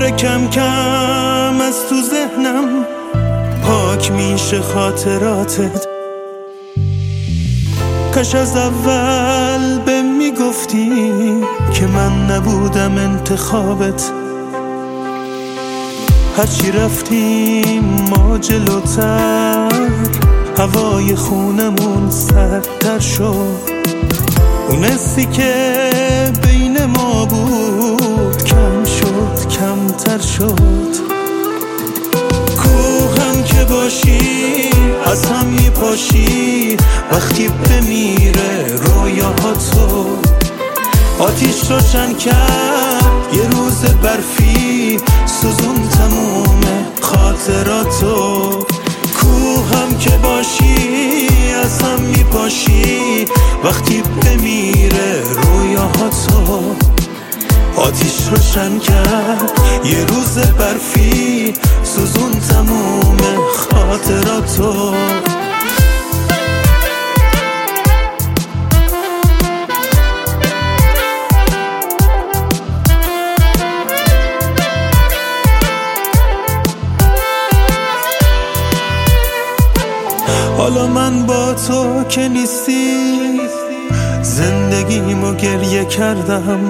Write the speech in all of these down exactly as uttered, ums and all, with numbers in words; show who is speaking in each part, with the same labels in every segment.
Speaker 1: داره کم کم از تو ذهنم پاک میشه خاطراتت. کاش از اول به میگفتی که من نبودم انتخابت. هرچی رفتیم ما جلوتر هوای خونمون سردتر شد. اون حسی که بین ما بود کم شد کمتر شد. کوهم که باشی از هم میپاشی وقتی بمیره رویاهاتو. آتیش روشن کرد یه روز برفی سوزون تموم خاطراتو. کوهم که باشی از هم میپاشی وقتی بمیره رویاهاتو. آتیش روشن کرد یه روز برفی سوزون تموم خاطراتو. حالا من با تو که نیستی زندگیمو گریه کردم.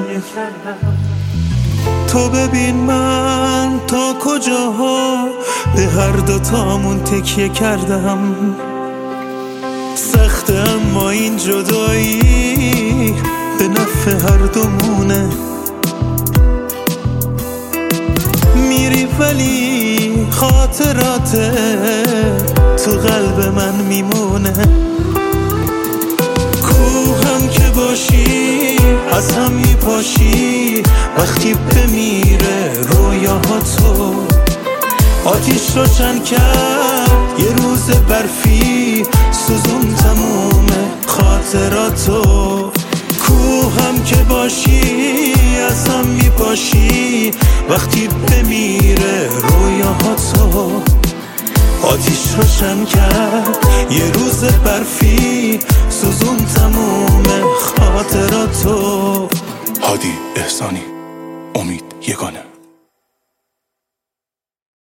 Speaker 1: تو ببین من تا کجاها به هر دوتامون تکیه کردم. سخته اما این جدایی به نفع هر دومونه. میری ولی خاطرات تو قلب من میمونه. کوهم که باشی از هم میپاشی وقتی بمیره رویاهاتو. آتیش روشن کرد یه روز برفی سوزون تموم خاطراتو. کوهم که باشی از هم میپاشی وقتی بمیره رویاهاتو. آتیش روشن کرد یه روز برفی سوزون تموم خاطراتو.
Speaker 2: هادی احسانی، امید یگانه.